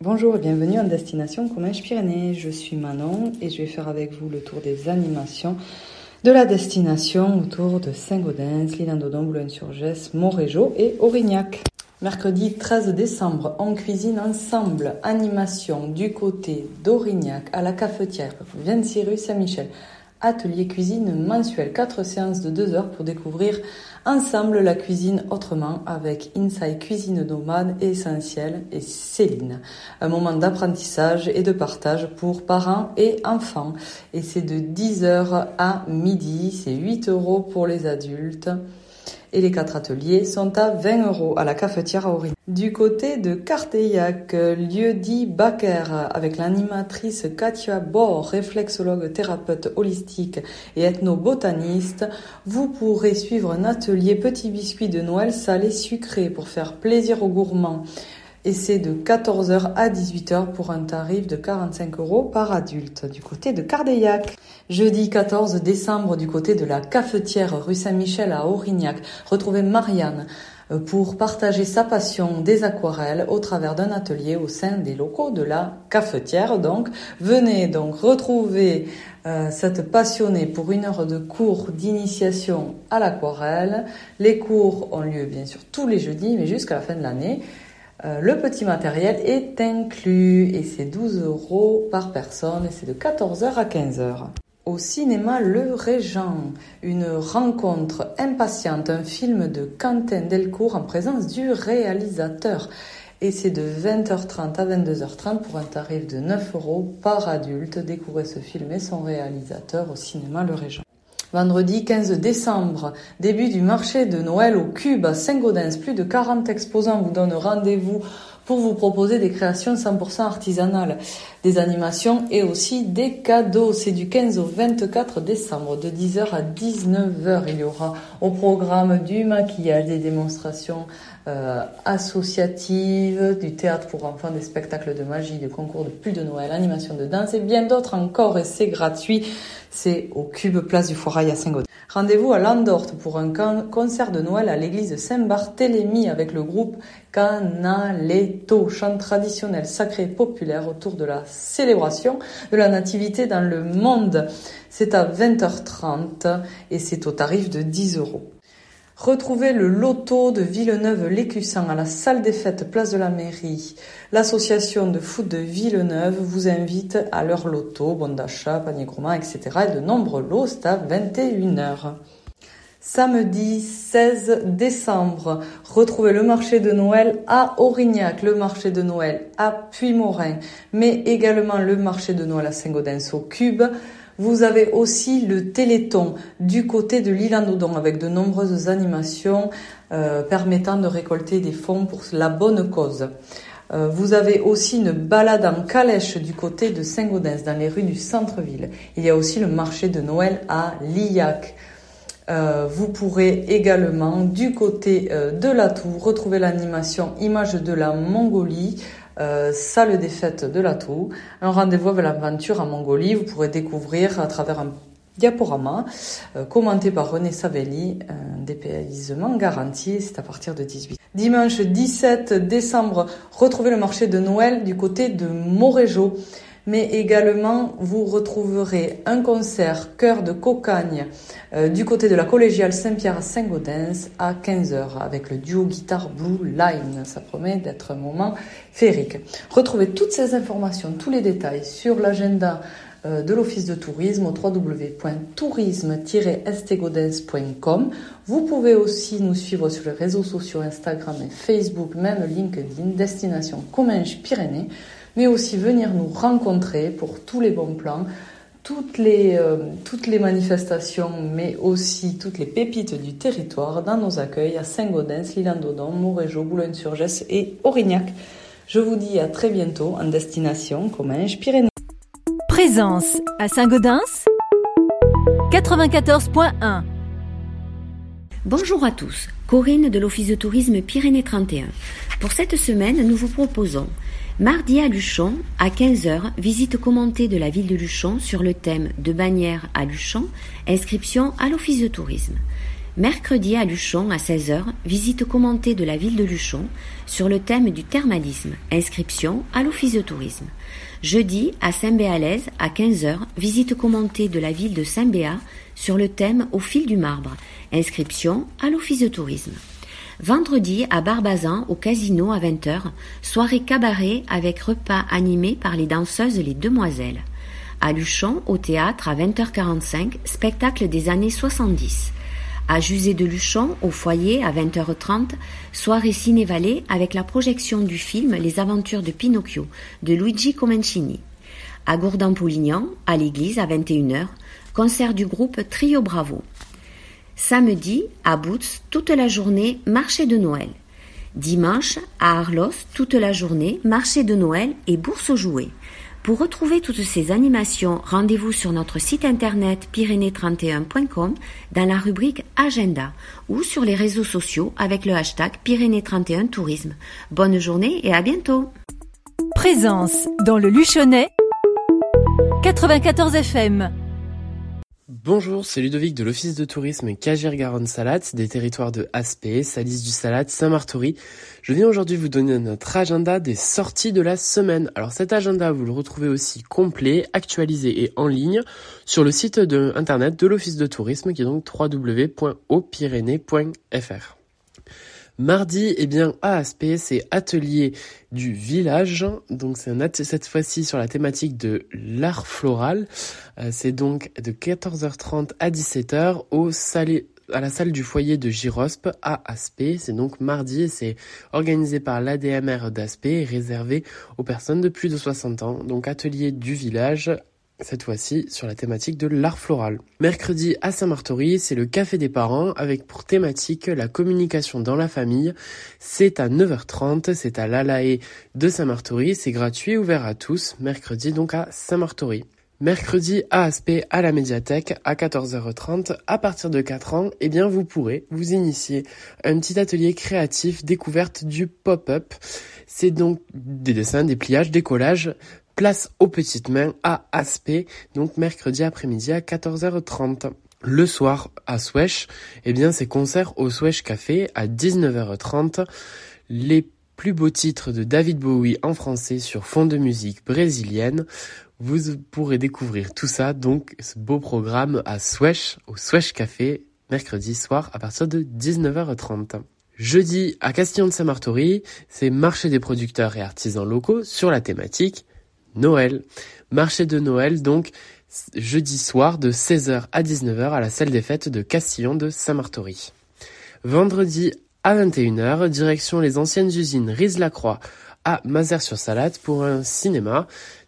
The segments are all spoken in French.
Bonjour et bienvenue en destination Comminges-Pyrénées. Je suis Manon et je vais faire avec vous le tour des animations de la destination autour de Saint-Gaudens, L'Isle-en-Dodon, Boulogne-sur-Gesse, Montrégeau et Aurignac. Mercredi 13 décembre, on cuisine ensemble. Animation du côté d'Aurignac à la cafetière, 26 rue Saint-Michel. Atelier cuisine mensuel, 4 séances de 2 heures pour découvrir ensemble la cuisine autrement avec Inside Cuisine Nomade et Essentiel et Céline. Un moment d'apprentissage et de partage pour parents et enfants. Et c'est de 10h à midi, c'est 8 € pour les adultes. Et les 4 ateliers sont à 20 € à la cafetière à Aurignac. Du côté de Carteillac, lieu dit Baker, avec l'animatrice Katia Bor, réflexologue, thérapeute holistique et ethnobotaniste, vous pourrez suivre un atelier petits biscuits de Noël salés sucrés pour faire plaisir aux gourmands. Et c'est de 14h à 18h pour un tarif de 45 € par adulte du côté de Cardeillac. Jeudi 14 décembre du côté de la cafetière rue Saint-Michel à Aurignac, retrouvez Marianne pour partager sa passion des aquarelles au travers d'un atelier au sein des locaux de la cafetière. Donc, venez donc retrouver cette passionnée pour 1 heure de cours d'initiation à l'aquarelle. Les cours ont lieu bien sûr tous les jeudis, mais jusqu'à la fin de l'année. Le petit matériel est inclus et c'est 12 € par personne et c'est de 14h à 15h. Au cinéma Le Régent, une rencontre impatiente, un film de Quentin Delcourt en présence du réalisateur. Et c'est de 20h30 à 22h30 pour un tarif de 9 € par adulte. Découvrez ce film et son réalisateur au cinéma Le Régent. Vendredi 15 décembre, début du marché de Noël au Cube à Saint-Gaudens. Plus de 40 exposants vous donnent rendez-vous pour vous proposer des créations 100% artisanales, des animations et aussi des cadeaux. C'est du 15 au 24 décembre, de 10h à 19h. Il y aura au programme du maquillage, des démonstrations associatives, du théâtre pour enfants, des spectacles de magie, des concours de pull de Noël, animations de danse et bien d'autres encore. Et c'est gratuit. C'est au Cube, place du Foirail à Saint-Gaudens. Rendez-vous à Landorte pour un concert de Noël à l'église Saint-Barthélemy avec le groupe Canaletto, chant traditionnel sacré et populaire autour de la célébration de la nativité dans le monde. C'est à 20h30 et c'est au tarif de 10 €. Retrouvez le loto de Villeneuve-l'Écusson à la salle des fêtes, place de la mairie. L'association de foot de Villeneuve vous invite à leur loto, bon d'achat, panier gourmand, etc. Et de nombreux lots, c'est à 21h. Samedi 16 décembre, retrouvez le marché de Noël à Aurignac, le marché de Noël à Puymorin, mais également le marché de Noël à Saint-Gaudens au Cube. Vous avez aussi le Téléthon du côté de l'Isle-en-Dodon avec de nombreuses animations permettant de récolter des fonds pour la bonne cause. Vous avez aussi une balade en calèche du côté de Saint-Gaudens dans les rues du centre-ville. Il y a aussi le marché de Noël à Lillac. Vous pourrez également du côté de l'Atout retrouver l'animation Images de la Mongolie, salle des fêtes de l'Atout, un rendez-vous avec l'aventure en Mongolie. Vous pourrez découvrir à travers un diaporama commenté par René Savelli, un dépaysement garanti, c'est à partir de 18. Dimanche 17 décembre, retrouvez le marché de Noël du côté de Montrégeau. Mais également, vous retrouverez un concert Cœur de Cocagne du côté de la collégiale Saint-Pierre à Saint-Gaudens à 15h avec le duo guitare Blue Line. Ça promet d'être un moment féerique. Retrouvez toutes ces informations, tous les détails sur l'agenda de l'Office de tourisme au www.tourisme-stgaudens.com. Vous pouvez aussi nous suivre sur les réseaux sociaux Instagram et Facebook, même LinkedIn, Destination Comminges-Pyrénées, mais aussi venir nous rencontrer pour tous les bons plans, toutes les manifestations, mais aussi toutes les pépites du territoire dans nos accueils à Saint-Gaudens, L'Isle-en-Dodon, Montrégeau, Boulogne-sur-Gesse et Aurignac. Je vous dis à très bientôt en Destination Comminges-Pyrénées. Présence à Saint-Gaudens 94.1. Bonjour à tous, Corinne de l'Office de tourisme Pyrénées 31. Pour cette semaine, nous vous proposons mardi à Luchon, à 15h, visite commentée de la ville de Luchon sur le thème de Bagnères à Luchon, inscription à l'Office de tourisme. Mercredi à Luchon à 16h, visite commentée de la ville de Luchon sur le thème du thermalisme, inscription à l'office de tourisme. Jeudi à Saint-Béalaise à 15h, visite commentée de la ville de Saint-Béat sur le thème au fil du marbre, inscription à l'office de tourisme. Vendredi à Barbazan au casino à 20h, soirée cabaret avec repas animé par les danseuses Les Demoiselles. À Luchon au théâtre à 20h45, spectacle des années 70. À Jusé de Luchon, au foyer, à 20h30, soirée ciné-vallée avec la projection du film Les Aventures de Pinocchio de Luigi Comencini. À Gourdin-Poulignan, à l'église, à 21h, concert du groupe Trio Bravo. Samedi, à Boots, toute la journée, marché de Noël. Dimanche, à Arlos, toute la journée, marché de Noël et bourse aux jouets. Pour retrouver toutes ces animations, rendez-vous sur notre site internet pyrénées31.com dans la rubrique Agenda ou sur les réseaux sociaux avec le hashtag Pyrénées31 Tourisme. Bonne journée et à bientôt. Présence dans le Luchonnais 94 FM. Bonjour, c'est Ludovic de l'Office de tourisme Cagières-Garonne-Salatte, des territoires de Aspé, Salis-du-Salat, Saint-Martory. Je viens aujourd'hui vous donner notre agenda des sorties de la semaine. Alors cet agenda, vous le retrouvez aussi complet, actualisé et en ligne sur le site internet de l'Office de tourisme qui est donc www.opyrénées.fr. Mardi, à Aspé, c'est Atelier du village. Donc c'est cette fois-ci sur la thématique de l'art floral. C'est donc de 14h30 à 17h à la salle du foyer de Girospe à Aspé. C'est donc mardi et c'est organisé par l'ADMR d'Aspé et réservé aux personnes de plus de 60 ans. Donc Atelier du village, cette fois-ci sur la thématique de l'art floral. Mercredi à Saint-Martory, c'est le café des parents avec pour thématique la communication dans la famille. C'est à 9h30, c'est à l'Alaé de Saint-Martory, c'est gratuit, ouvert à tous, mercredi donc à Saint-Martory. Mercredi à Aspé à la médiathèque à 14h30, à partir de 4 ans, vous pourrez vous initier à un petit atelier créatif découverte du pop-up. C'est donc des dessins, des pliages, des collages. Place aux petites mains à Aspé, donc mercredi après-midi à 14h30. Le soir à Swesh, c'est concert au Swesh Café à 19h30. Les plus beaux titres de David Bowie en français sur fond de musique brésilienne. Vous pourrez découvrir tout ça, donc ce beau programme à Swesh, au Swesh Café, mercredi soir à partir de 19h30. Jeudi à Castillon de Saint-Martory, c'est marché des producteurs et artisans locaux sur la thématique Noël. Marché de Noël, donc, jeudi soir de 16h à 19h à la salle des fêtes de Castillon de Saint-Martory. Vendredi à 21h, direction les anciennes usines Riz-la-Croix à Mazères-sur-Salade pour un cinéma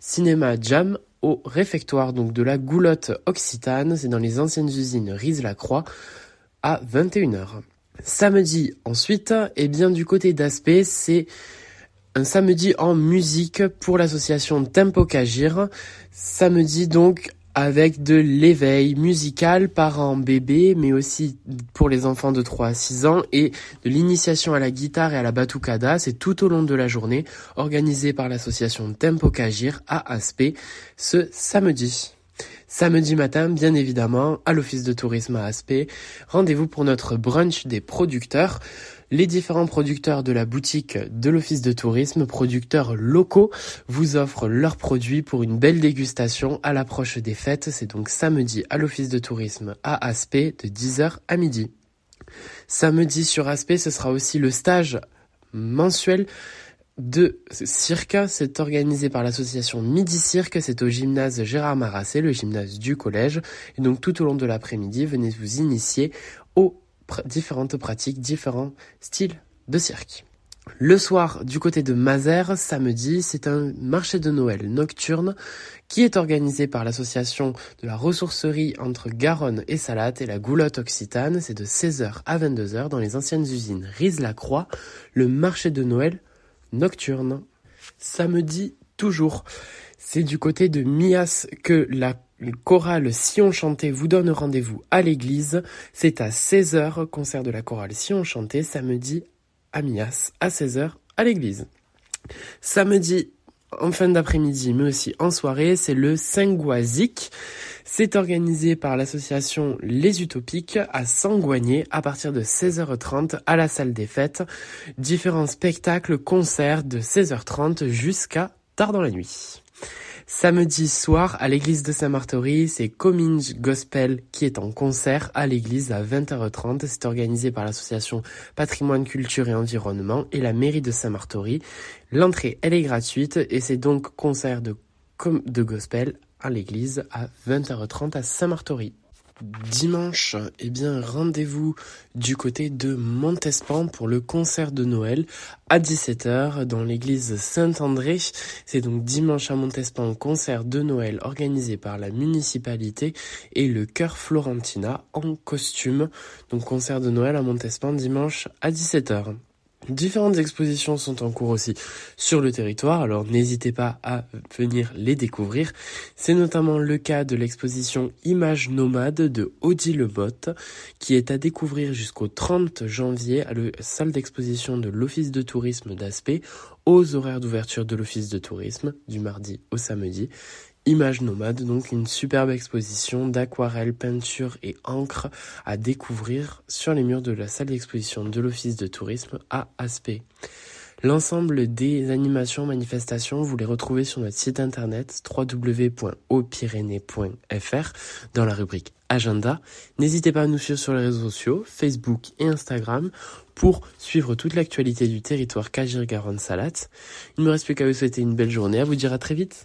jam au réfectoire donc de la Goulotte Occitane. C'est dans les anciennes usines Riz-la-Croix à 21h. Samedi ensuite, du côté d'Aspé, c'est un samedi en musique pour l'association Tempo Cagir. Samedi donc avec de l'éveil musical parents-bébés, mais aussi pour les enfants de 3 à 6 ans et de l'initiation à la guitare et à la batucada. C'est tout au long de la journée, organisé par l'association Tempo Cagir à Aspé ce samedi. Samedi matin, bien évidemment, à l'Office de tourisme à Aspé, rendez-vous pour notre brunch des producteurs. Les différents producteurs de la boutique de l'Office de tourisme, producteurs locaux, vous offrent leurs produits pour une belle dégustation à l'approche des fêtes. C'est donc samedi à l'Office de tourisme à Aspé de 10h à midi. Samedi sur Aspé, ce sera aussi le stage mensuel de cirque. C'est organisé par l'association Midi Cirque. C'est au gymnase Gérard Marassé, le gymnase du collège. Et donc tout au long de l'après-midi, venez vous initier aux différentes pratiques, différents styles de cirque. Le soir, du côté de Mazères, samedi, c'est un marché de Noël nocturne qui est organisé par l'association de la ressourcerie entre Garonne et Salatte et la Goulotte Occitane. C'est de 16h à 22h dans les anciennes usines Riz-la-Croix, le marché de Noël nocturne. Samedi, toujours, c'est du côté de Mias que la chorale Sion Chanté vous donne rendez-vous à l'église. C'est à 16h, concert de la chorale Sion Chanté, samedi à Mias, à 16h à l'église. Samedi, en fin d'après-midi, mais aussi en soirée, c'est le Sengoazik. C'est organisé par l'association Les Utopiques à Sangoigné à partir de 16h30 à la salle des fêtes. Différents spectacles, concerts de 16h30 jusqu'à tard dans la nuit. Samedi soir, à l'église de Saint-Martory, c'est Comminges Gospel qui est en concert à l'église à 20h30. C'est organisé par l'association Patrimoine, Culture et Environnement et la mairie de Saint-Martory. L'entrée, elle est gratuite et c'est donc concert de gospel à l'église à 20h30 à Saint-Martory. Dimanche, rendez-vous du côté de Montespan pour le concert de Noël à 17h dans l'église Saint-André. C'est donc dimanche à Montespan, concert de Noël organisé par la municipalité et le chœur Florentina en costume. Donc concert de Noël à Montespan dimanche à 17h. Différentes expositions sont en cours aussi sur le territoire, alors n'hésitez pas à venir les découvrir. C'est notamment le cas de l'exposition Images nomades de Odile Lebotte, qui est à découvrir jusqu'au 30 janvier à la salle d'exposition de l'Office de tourisme d'Aspet, aux horaires d'ouverture de l'Office de tourisme, du mardi au samedi. Images nomades, donc une superbe exposition d'aquarelles, peintures et encre à découvrir sur les murs de la salle d'exposition de l'Office de tourisme à Aspet. L'ensemble des animations, manifestations, vous les retrouvez sur notre site internet www.hautpyrénées.fr dans la rubrique Agenda. N'hésitez pas à nous suivre sur les réseaux sociaux, Facebook et Instagram, pour suivre toute l'actualité du territoire Cadir-Garonne-Salatte. Il ne me reste plus qu'à vous souhaiter une belle journée, à vous dire à très vite.